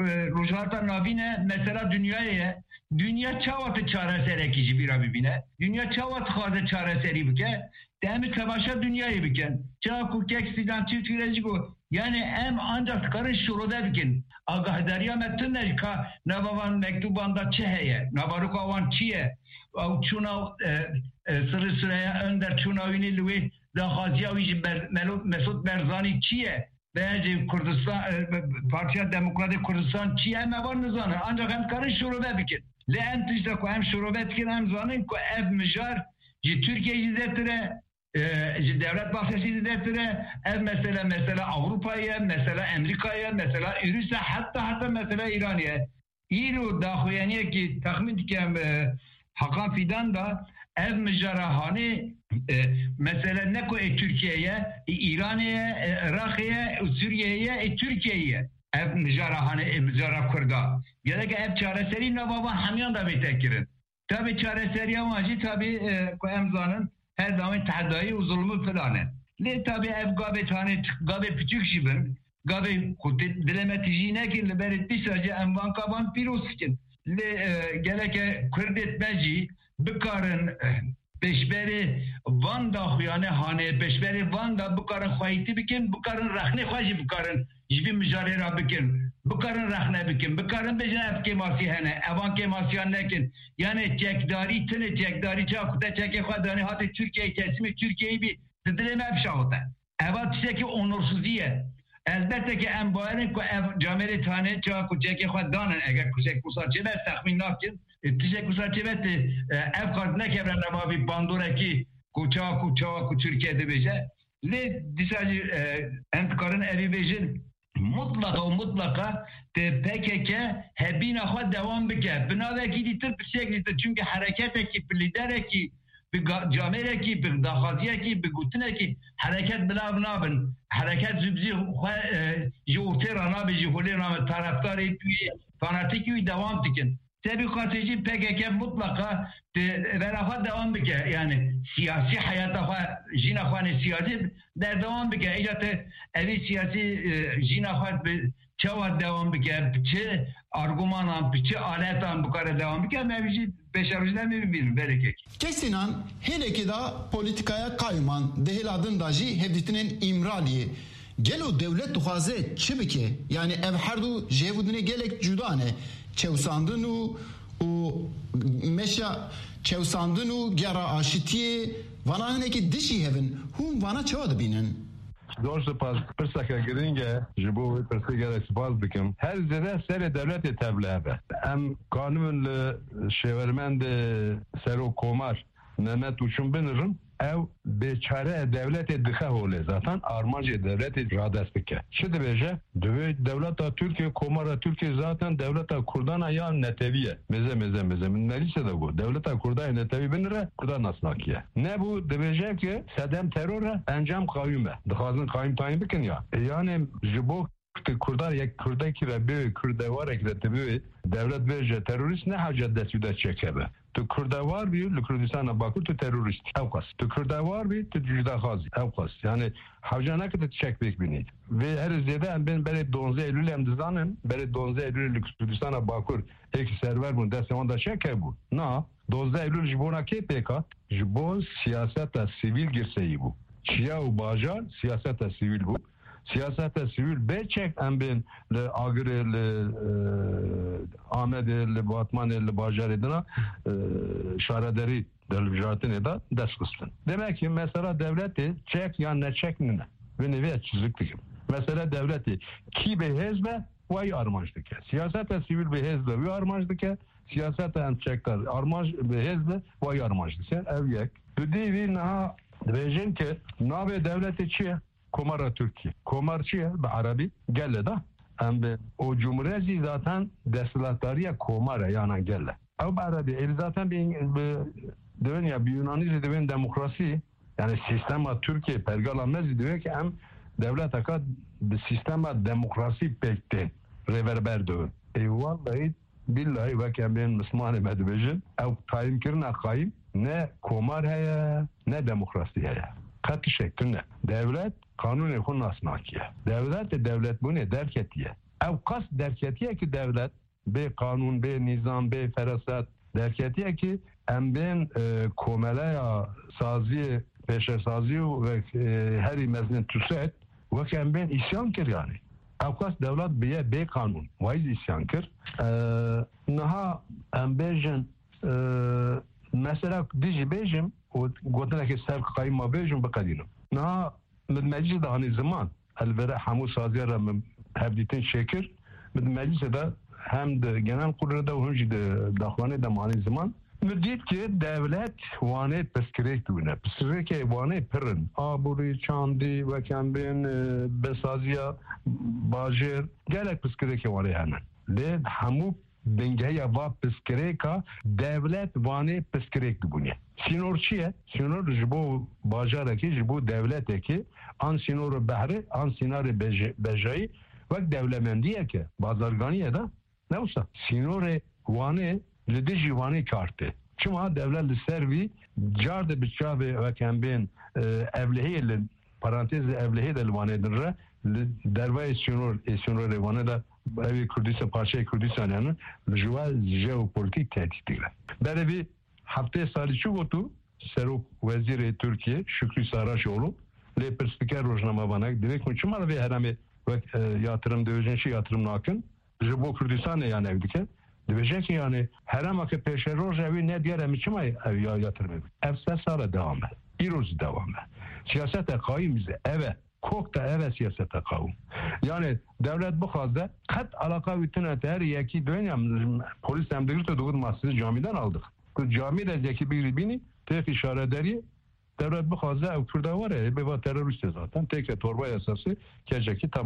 Rojata Navine mesela dünyaya dünya çavatı çareser ekici bir abibine. Dünya çavatı xaze çareseri bike. Demi savaşa dünyayı biken. Çağ kurkek sidan çift gürecik o. Yani em ancak karın şuruda bikin. Agahdariya metinler ka navavan mektubanda çeheye. Navaruka avan çiye. Çuna sırı sıraya önder çuna ünilüvi da haziyavici Mesut Berzani çiye. Bence Kürdistan Partiya Demokratik Kürdistan çiye mevan nizanı. Ancak hem karın şuruda bikin. Le em tişte ku hem şuruda bikin hem zanın ku ev mijar Türkiye izzetire devlet bahçesi izzetire ev mesela mesela Avrupa'ya mesela Amerika'ya mesela Rusya hatta hatta mesela İran'a İro daxuyaniye ki tahmin dikem Hakan Fidan da ev müjarahani mesela ne ko Türkiye'ye İran'a Irak'a Suriye'ye Türkiye'ye ev müjarahani müjarah kurda gerek ev çareseri nababa hamyan da betekirin. Tabi çareseri amacı tabi ko emzanın her zaman tahdayı ve zulmü filanı. Ne tabi ev gabe tane gabe küçük şibin gabe kutit dilemetici ne ki liberti sadece emvan kaban piroskin. Le gereke Kürdetmeci bekarın peşberi Van'da yani hane peşberi Van'da bekarın xayiti bikin bekarın rahne xaji bekarın hiçbir mücadele bikin bekarın rahne bikin bekarın bejne ev kemasi hene evan kemasi nekin yani çekdari tine çekdari çakuta çeke xadani hadi Türkiye kesimi Türkiye'yi bir dileme yapşahıda evat çeki onursuzdiye elbette ki en bayarin ko ev cameri tane çaku çeke xadanın eğer kusek kusarçı ve tahmin nakin tişek kusarçı ve ev kardine kevren nemavi bandoraki kuçağı kuçağı ku Türkiye'de beje le disacı entkarın evi bejin mutlaka mutlaka te P K K hebina xwe devam bike. Binavekî dîtir pirsek dîtir. Çünkü hareketekî, bi liderekî, bi camerekî, bi daxwaziyekî, bi gotinekî hareket bilav nabin. Hareket zibzî xwe ji ortêra nabe, ji holê nabe, taraftarê tûyê fanatikî devam dikin. Tabii strateji P K K mutlaka veraha devam bike. Yani siyasi hayata jina xwe siyasi der devam bike. Ecate evi siyasi jina xwe çava devam bike. Çe argümanan, çe aletan bu kadar devam bike. Mevcut beşarıcılar mı bilmiyorum. Belki. Kesinan hele ki da politikaya kayman dehil adın daji hevditinin İmraliye. Gelo devlet duhaze çibike yani ev herdu jevudine gelek cudane çevsandın u meşa çevsandın u gera aşitiye vana hineki dişi hevin hum vana çava binin. Doğrusu pas pırsaka girince jibu pırsı gerek spas dikim. Her zede seri devleti tebliğe. Em kanunlu şevermende sero komar Mehmet Uçun binirim. Ev beçare devleti dıxa hole zaten armacı devleti radestike. Şimdi beje devleta Türkiye komara Türkiye zaten devleta Kurdana ya neteviye. Meze meze meze. Neyse de bu. Devleta Kurdaya netevi binire Kurdan asnakiye. Ne bu? Deveje ki sedem teröre encam kayüme. Dıxazın kayım tayin bikin ya. E yani jibo Kurdar yek Kurdaki ve bir Kurdavar ekleti bir devlet veje terörist ne hacet desüde çekebe. Tu Kurdavar bir Kürdistan'a bakır tu terörist evkas. Tu Kurdavar bir tu cüdahazi evkas. Yani havca ne kadar çekbek biniydi. Ve her ziyade ben böyle donze Eylül hem dizanın böyle donze Eylül Kürdistan'a bakır ek server bunu dese onda çeke bu. Na donze Eylül jibona ke peka jibon siyasete sivil girseyi bu. Çiya u bajar siyasete sivil bu. Siyasete sivil beçek embin le agre le Ahmet le Batman le Bajar edina şaraderi delvijatin eda ders kıstın. Demek ki mesela devleti çek ya ne çek ne ve nevi çiziklik. Mesela devleti ki be hezbe vay armajdık. Siyasete sivil be hezbe ve armajdık. Siyasete en çekler armaj be hezbe vay armajdık. Ev yek. Düdüğü naha diyeceğim ki nabe devleti çiğ Komara Türkiye. Komarçıya be Arabi gelle da. Hem de o cumhuriyeti zaten deslatariye komara yani gelle. Ama Arabi el zaten bir dön ya bir Yunanizm dön demokrasi yani sistema Türkiye pergalamez diyor ki hem devlet akad bir sistema demokrasi pekti reverber dön. E vallahi billahi ve kemen Müslüman medbejin ev kaim kirna kaim ne komar heye ne demokrasi heye. Katı şeklinde. Devlet kanun ekun asnakiye. Devlet de devlet bu ne derketiye. Ev kas derketiye ki devlet be kanun be nizam be ferasat derketiye ki em ben e, komelaya sazi peşe sazi ve e, her imeznin tüset ve kem ben isyan kir yani. Ev kas devlet be be kanun. Vaiz isyan kir. E, naha em bejin e, mesela dici bejim o gotuna ki ser kayma bejim bakadinum. Naha من مجلس ده هني زمان الورق حمو سازير من هبديتين شكر من مجلس ده هم ده genel kurulu da hunci de dahvane de mani zaman müddet ki devlet vane peskirek duyuna peskirek vane pırın aburi çandi ve kembin besaziya bajir gelek peskirek vane hemen de hamu dengeye va peskireka devlet vane peskirek duyuna Sinor çiye? Sinor jibo bajaraki jibo devleteki an sinor behri an sinari bejai ve devlemendiye ki bazarganiye da ne olsa sinore vane lidiji vane kartı. Çünkü devlet servi carde biçave ve kembin evlihiyle parantez evlihiyle vane dirre derve sinor sinor vane da evi Kürdistan parça Kürdistan yani juva jeopolitik tehditler. Böyle bir Hafta salı çubuğu Serok Veziri Türkiye Şükrü Saraçoğlu le perspiker rojnama bana direkt mi çumal ve herame ve yatırım dövüşünçü yatırım nakın jibo Kürdistan yani evdike diyecek ki yani herama ki peşe rojavi ne diğer mi çumay ya yatırım ev sala devam et iroz devam et siyasete kaimize eve kokta eve siyasete kavum yani devlet bu halde kat alaka bütün her yeki dönem polis emdirdi de masası camiden aldık cami de zeki bir bini tek işaretleri devlet bu fazla Kürt'e var ya bir terörist zaten tek torba yasası gelecek ki tamam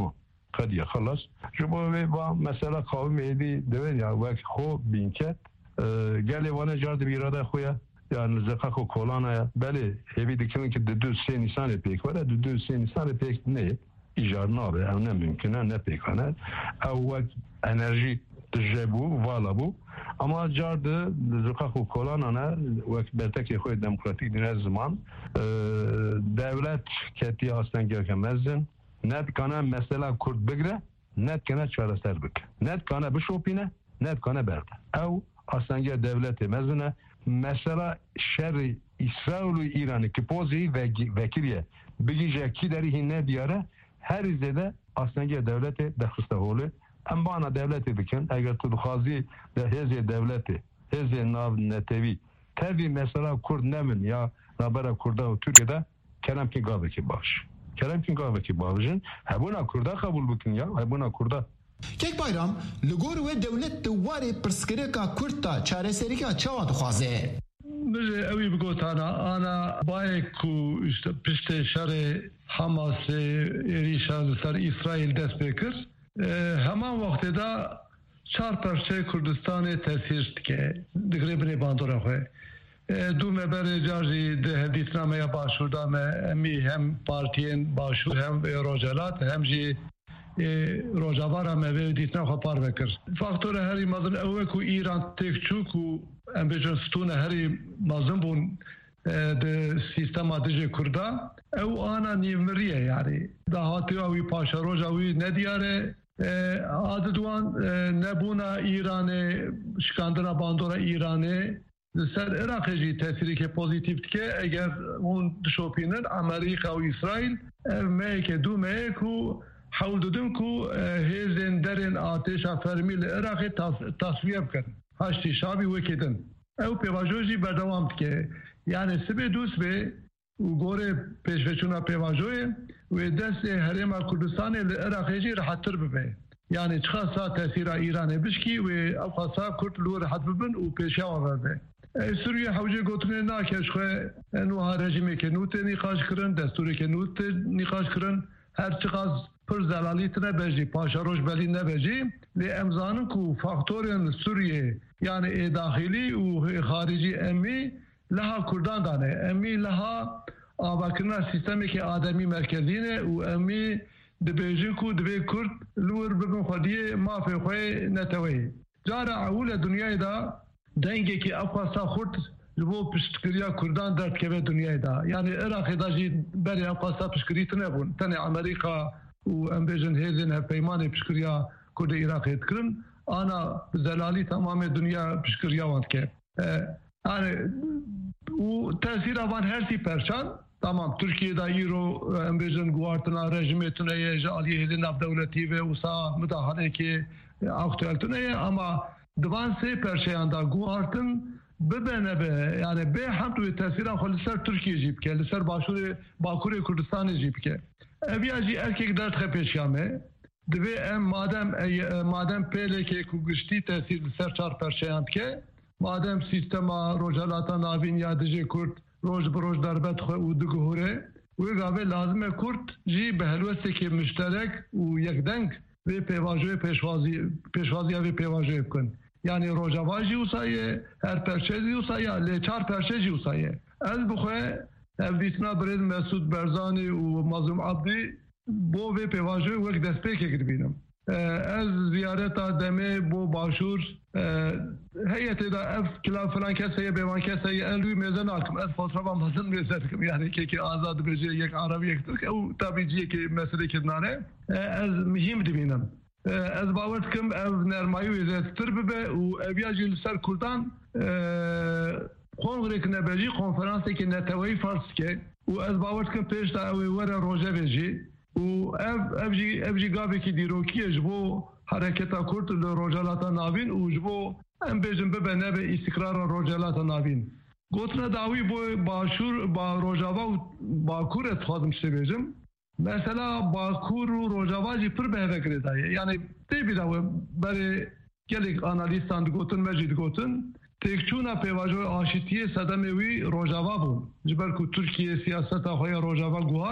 قد خلاص جبوا با مثلا قوم ایدی دوین یا وقت خو بینکت گلی وانه جارد بیراده خویا yani zeka ko kolana ya beli hevi dikin ki de düz sen insan pek var de düz sen insan pek ne icar nabe ev ne mümkün ne pek ana ev enerji tecebu vala bu ama cardı zeka ko kolana ne vakt belteki koy demokratik dine zaman devlet keti aslen gelkemezsin net kana mesela Kürt bigre net kana çareser bik net kana bişopine net kana berde ev aslen gel devleti mezine mesela şerri İsrail ve İran'ı ki pozi ve vekiliye bilgice ki deri ne diyara her izlede aslında devleti de hıstaholu ama ana devleti diken eğer tudhazi de heze devleti heze nav netevi tabi mesela Kurd nemin ya nabara Kurda Türkiye'de kelam ki gavı ki baş kelam ki gavı ki başın hebuna Kurda kabul bukin ya hebuna Kurda Kek bayram li gor we dewlet de warê pirsgirêka Kurd ta çareserîka çawa dixwaze. Bijî ew bi gotana ana bayek ku işte piştê şerê Hamasê êrîşa li ser İsraîl dest pê kir heman wextê da çar perçê Kurdistanê tesîr dike digirê binê bandora xwe. Du me berê car jî di hevdîtnameya başûrda me emî hem partiyên başûr hem Rojhelat hem jî Rojavara me ve dîtna xwe par vekir. Faktora herî mezin ew ku İran têk çû ku em bêjin stûna herî mezin bûn di sîstema dijî Kurda ew ana nîvmiriye yani dahatiya wî paşeroja wî nediyare adı duan nebûna İranê şikandina bandora İranê li ser Iraqê jî tesîreke pozîtîv dike eger hûn dişopînin Amerîka û İsraîl ev meyeke du meye ku حول دادم کو هیزن درن آتش فرمی لعراقی تصویه بکن هشتی شابی وکیدن او پیواجوزی بردوام که یعنی سبه دوست به و گوره پیشوچونا پیواجوی و دست حرم کردستان لعراقی جی راحت تر ببه یعنی چخصا تاثیر ایران بشکی و افخصا کرد لو راحت ببن و پیشیا ورده سوریه حوجه گوتنه ناکش خواه نوها رژیمی که نوت نقاش کرن دستوری که نوت نقاش کرن هر چقدر پر زلالیت نبجی پاشاروش بلی نبجی لی امزانن کو فاکتورین سوریه یعنی داخلی و خارجی امی لها کردان دانه امی لها آباکرنا سیستمی که آدمی مرکزینه و امی دبیجی کو دبی کرد لور ببن خودیه مافی خوی نتوی جارا اول دنیای دا دنگی که افقاسا خورد لبو پشتکریا کردان درد که به دنیای دا یعنی عراقی دا جی بری افقاسا پشتکریت نبون تنی امریکا و ام بیژن هیزن پیمانی پشکریا کرد عراقی تکرن آنا زلالی تمام دنیا پشکریا وند که yani و تاثیر آوان هرسی پرچان tamam Türkiye'de İro ام بیژن گوارتنا رژیمتونه جالیه هیزن اف دولتی و اوسا مداخله که اکتوالتونه ama دوان سه پرچیاندا گوارتن ببینه به yani به هم توی تاثیر خالی سر ترکیه جیب که لسر باشور باکور کردستان جیب که اویاجی erkek dert xepeşyame dve em madem madem peleke ku gişti tesir ser çar perşeyant ke madem sistema rojalata navin yadici kurt roj broj darbet xwe u diguhure ve gave lazım e kurt ji behelweste ke müşterek u yekdenk ve pevajoy peşvazi peşvaziya ve pevajoy bkin yani rojavaji usaye her perşezi usaye le çar perşezi usaye ez bu xwe evdîtina birêz Mesûd Berzanî û Mazlûm Abdî bo vê pêvajoyê wek destpêkek dibînim. Ez ziyareta demê bo başûr heyetê da ev kila filan keseye bêvan keseye en wî mêze nakim ez fotoğrafa mezin mêze dikim yani kekê azad dibêje yek Arabî yek Tirk ew tabî ciyekê meselekê nane ez mihîm dibînim. Ez bawer dikim ev nermayî wê zêdetir bibe û eviya jî li ser Kurdan Kongrek nebeci konferanseki netewayî farske û ez bawer dikim pêş da ew ê were rojevê jî û ev ev jî ev jî gavekî dîrokiye ji bo hereketa Kurd li Rojhelata navîn û ji bo em bêjin bibe nebe îstikrara Rojhelata navîn. Gotina dawî bo başûr ba Rojava û Bakur ez dixwazim şê bêjim. Mesela Bakur û Rojava jî pir bi hevekirê daye. Yani tê bîra we berê gelek analîstan digotin me jî digotin تکچونا پیواجوی آشتیه صدمه وی روجاوا بود جبر کو ترکیه سیاست آخوی روجاوا گوهارد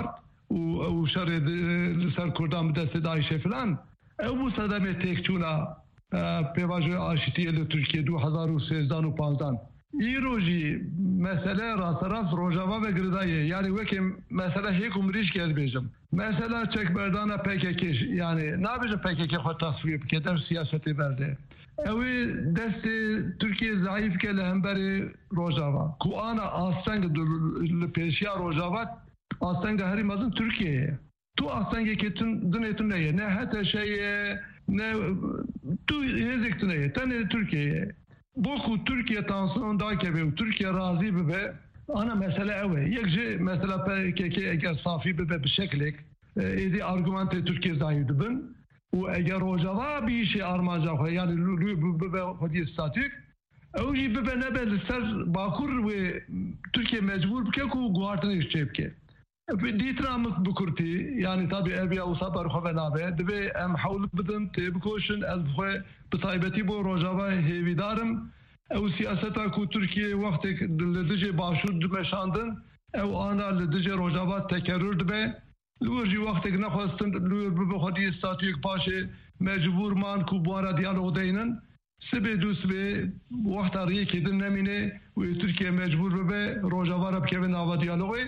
و شرد لسر کردان بدست داعش فلان او صدمه تکچونا پیواژه آشتی ال ترکیه دو هزار و سیزده و پانزده ایروجی مسئله راست راست روجاوا و گردایه یعنی وکی مسئله هیچ عمریش کرد بیشم مسئله چک بردان پکیکش یعنی نبیشه پکیک خود تصویر بکدم سیاستی برده اوی دست ترکیه ضعیف که لهمبر روجاوا کو آنا آستنگ پیشیا روجاوا آستنگ هری مازن ترکیه تو آستنگی که تون دنیتون نیه نه حتی شی نه تو هزیکتون نیه تنه ترکیه بوكو تركيا تانسون داكي بي وتركيا راضي ببي انا مساله اوي يك جي مثلا كي اگر صافي ببي بشكلك ايدي ارغومنت تركيا زايد بن واگر روجاوا بيشي ارماجا يعني ببي خدي ستاتيك او جي ببي نبل سر باكور و تركيا مجبور بكيكو غوارتن يشيبكي ديترامك بكرتي يعني طبي ابي او صبر خو بنابه دبي ام حول بدن تبكوشن الخو بطيبتي بو روجاوا هيويدارم او سياستا كو تركيا وقت لدجي باشود دمشاندن او انا لدجي روجاوا تكرر دبي لوجي وقت نخواستن لو بخدي ستاتيك باشي مجبور مان كو بوارا ديالوغ دينن سبي دوس بي وقت ريكي دنمينه و تركيا مجبور ببي روجاوا رب كيف ناوا ديالوغي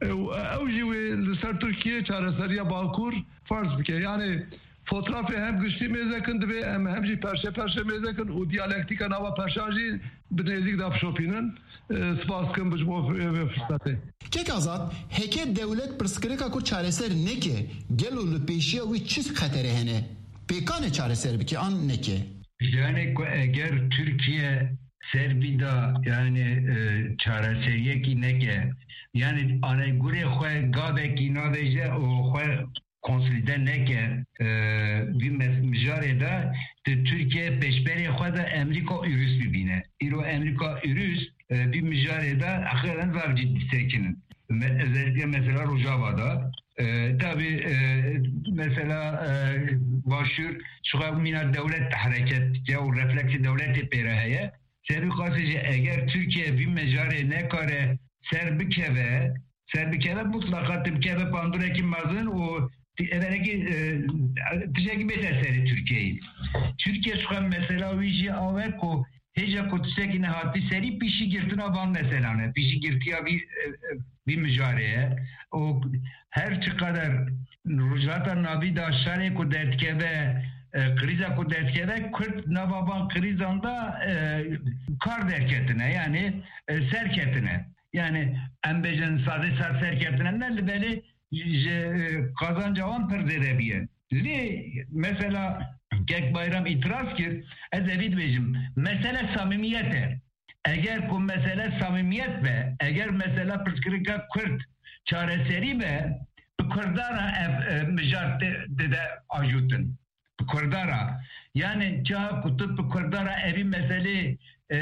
او جوی لسر ترکیه چاره سریا باکور فرض بکه یعنی fotoğrafı hem güçlü mezekindi ve hem hem jî perşe perşe mezekin û diyalektika nava perşan jî binêzik dapşopînin spaskin bi bo fırsatê. Kek azad heke devlet pirsgirêka ku çareser neke gelo li pêşiya wî çi xeterê hene pêkane çareser bike an neke. Yani eğer Türkiye Serbida yani e, çareseriye ki neke yani anegure xoy gaveki naveje o xoy konsolide neke bir mijareda Türkiye peşberi xoy da Amerika ürüs bibine. İro Amerika ürüs bir mijareda ahiren var ciddi sekinin. Özellikle mesela Rojava'da e, tabi e, mesela e, başur şu minar devlet hareket ya o refleksi devleti peraheye Serbi kasıcı eğer Türkiye bir mecare ne kare Serbikeve Serbikeve mutlaka Türkiye pandureki mazın o evvelki tişeki beter seri Türkiye'yi. Türkiye şu an mesela vici aveko heca kutseki ne hati seri pişi girtina van mesela ne pişi girtiya bir bir mücareye o her kadar rujata nabi da şare ku dertkeve kriza ku dertkeve Kürt navaban krizanda kar derketine yani serketine yani embecen sade sar serketine nerede beni kazancavan perderebiye. Li mesela Gek Bayram itiraz ki Edebit Beyciğim mesele samimiyete. Eğer bu mesele samimiyet ve eğer mesele pırskırıka Kürt çareseri ve Kürdara ev mücadele de ajutun. Kürdara yani çağ kutup Kürdara evi mesele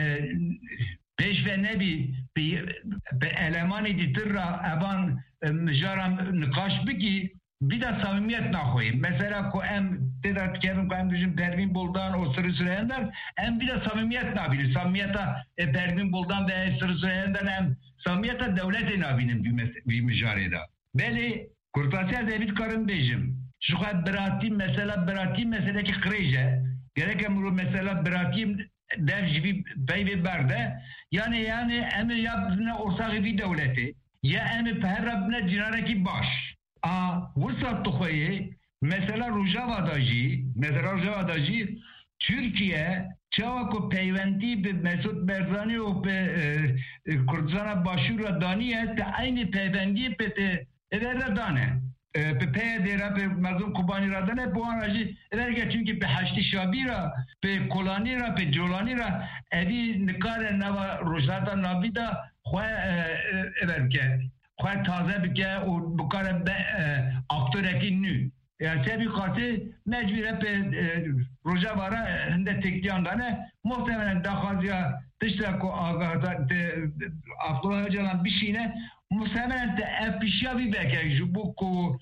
peş ve nebi bir eleman editirra evan mücaram nikaş biki bir de samimiyet nahoyim. Mesela ko em dedat kevim ko em düşün Pervin Buldan o Sırrı Süreyyenler em bir de samimiyet nabilir. Samimiyete e, Pervin Buldan ve Sırrı Süreyyenler em samimiyete devlet nabinin bir, bir mücarede. Beli Kurtasya David Karın Beyciğim. Şu kadar beratim mesela beratim meseleki kreje. Gerek emru mesela beratim devcivi beyvi berde. Yani yani emir yaptığına ortak bir devleti. Ya emir peherrabine cinareki baş. A vusat tuhoyi mesela Rojava'da jî mesela Rojava'da jî Türkiye çavako peyvendi be Mesut Barzani o pe Kurdistana başura daniye te aynı peyvendi pe te evre dane pe pe dera pe mazlum Kubani radane bu anajı evre çünkü pe haşti şabira pe kolanira pe jolanira evi nikare nava Rojava navida xoy evre خواهد تازه بکه و بکاره به اکتورکی نو yani tabi katı mecbure pe roja vara hende tekliyan dane muhtemelen dakazya dışta ko agada Abdullah Öcalan bir şeyine muhtemelen de efişya bir beke bu ko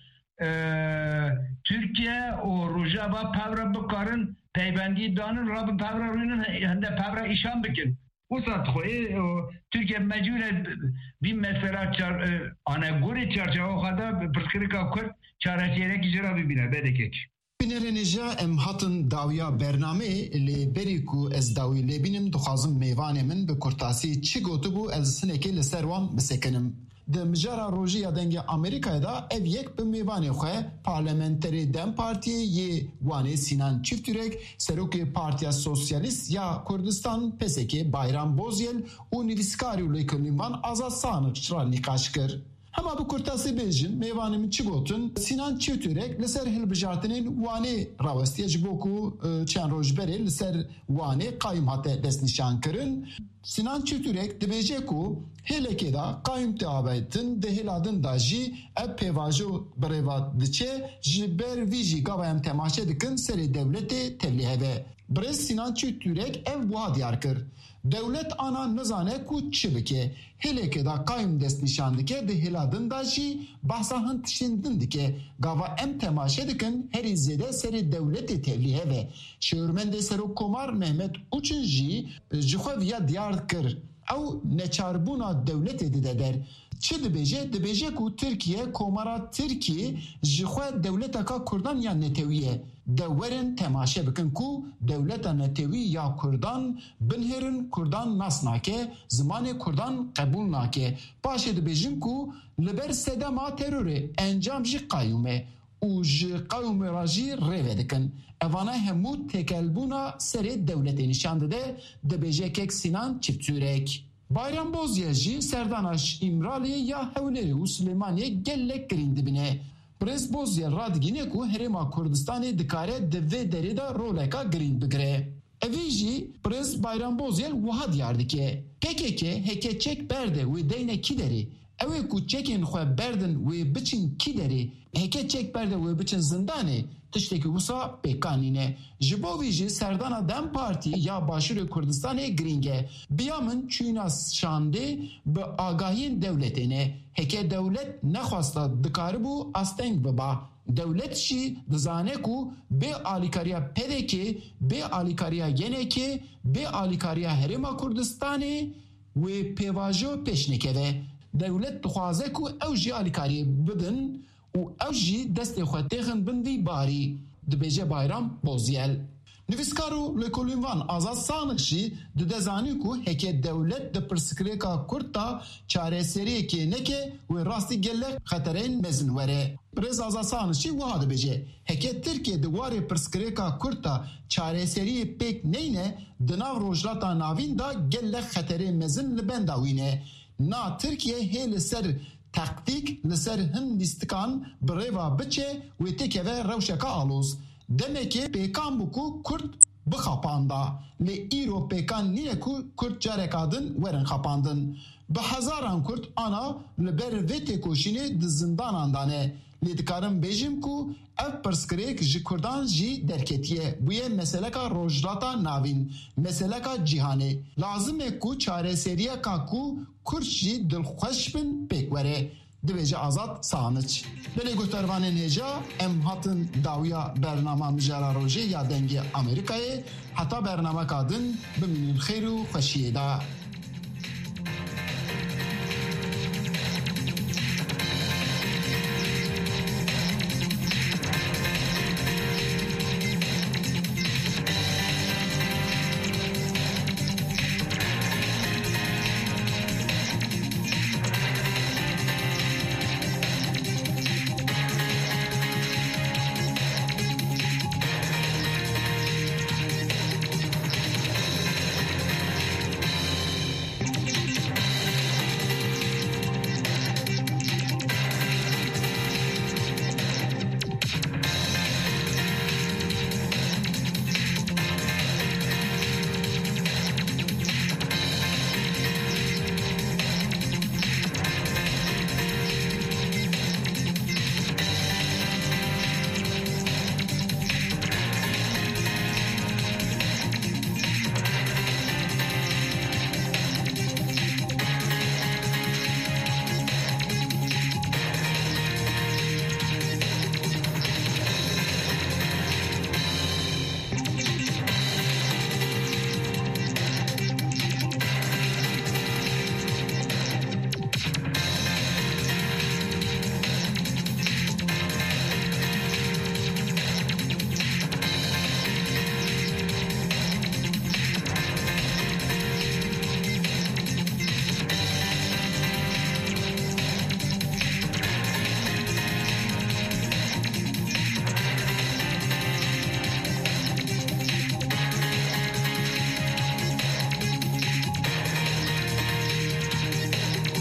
Türkiye o roja va pavra bakarın peybendi danın rabı pavra rünün hende pavra işan bikin وسط خوی ترکیه مجبور بی مثلا چار آنگوری چارچه خدا پرسکری که کرد چارچه کی جرا ببینه بدکش. بینرنجا ام هاتن داویا برنامه لی بریکو از داوی لبینم دخوازم میوان من به کرتاسی چی گوتو بو از سنکی لسروان بسکنم. د مجارا روژیا دنگ امریکای دا ev یک به میوان خواه پارلمنتری دم پارتی یه وانه سینان چیفتورک سروک پارتیا سوسیالیست یا کردستان پسکی بایرام بوزیل و نویسکاری و لیکلیمان آزاد سانق چرا نقاش کر. Hema bu kurtası bejin meyvanımın çigotun Sinan Çiftürek liser hilbijartının vane ravestiye jiboku çen rojberi liser vane kayım hatta desnişan kırın. Sinan Çiftürek dibece ku heleke da kayım teabetin de heladın da ji ev pevajo breva diçe jiber viji gavayam temaşe dikin seri devleti tevliheve. Brez Sinan Çiftürek ev buha diyar kır. Devlet ana nizane ku çibike heleke da kayım dest nişandike de heladın da jî bahsa hın tişindin dike gava em temaşe dikin her izede seri devleti tevlihe ve şeurmende serok komar Mehmet Uçun jî jixweviya diyar kir ew neçarbûna devletê dide der. Çi dibêje? Dibêje ku Tirkiye komara Tirkî ji xwe dewleteka Kurdan ya netewî de werin temaşe bikin ku dewleta netewî ya Kurdan binherin Kurdan nas nake, zimanê Kurdan qebûl nake. Paşê dibêjin ku li ber sedema terorê encam jî qayûme û ji qayûmê ra jî rêve dikin. Evana hemû tekelbûna serê devletê nîşan dide dibêjekek Sinan Çiftürek. Bayram Bozya jî serdanaş İmralê ya Hewlêrê û Silêmaniyê gelek girîn dibine. Prens Bozya radigîne ku Herêma Kurdistanê dikare di vê derê de roleka girîn bigire. Evî jî Prens Bayram Bozya wiha diyar dike. P K K heke çek berde wê deyne kî derê? Ew ê ku çekên xwe berdin wê biçin kî derê? Heke çek berde wê biçin zindanê? Tiştekî wisa pêkanîne. Ji bo vî jî serdana Dem Partî ya Başûrê Kurdistanê girîng e. Biya min çûna şandê bi agahiyên devletê ne. Heke dewlet nexwasta dikaribû asteng biba. Dewlet jî dizane ku bê alîkariya P D K, bê alîkariya Yenekê, bê alîkariya Herêma Kurdistanê wê pêvajo pêş nikeve. Dewlet dixwaze ku ew jî alîkariyê bidin û ew jî destê xwe têxin bin vî barî, dibêje Bayram Bozyel. Nivîskar û lêkolînvan Azad Sanix jî dide zanî ku heke dewlet di pirsgirêka Kurd da çareseriyekê neke wê rastî gelek xetereyên mezin were. Pirêz Azad Sanix jî wiha dibêje. Heke Tirkiye di warê pirsgirêka Kurd da çareseriyê pêk neyne, di nav rojhilata navîn da gelek xeterê mezin li benda wî ne. Na Tirkiye hê li ser taktik li ser Hindistikan bi rêva biçe wê têkeve rewşeka alûz. Demek ki pêkan bû ku Kurd bixapanda. Lê îro pêkan nîne ku Kurd careka din werin xapandin. Bi hezaran Kurd ana li ber vê têkoşînê di zindanan dane. Lê dikarim bêjim ku ev pirsgirêk ji Kurdan jî derketiye. Bu ye meseleka rojhilata navîn, meseleka cîhanê. Lazim e ku çareseriyeka ku Kurd jî dilxweş bin pêk were. Dibêje Azad Sanix. Belê guhtervanên hêja em hatin dawiya bernama mijara rojê ya dengê Amerîkayê heta bernameka din bimînin xêr û xweşiyê da.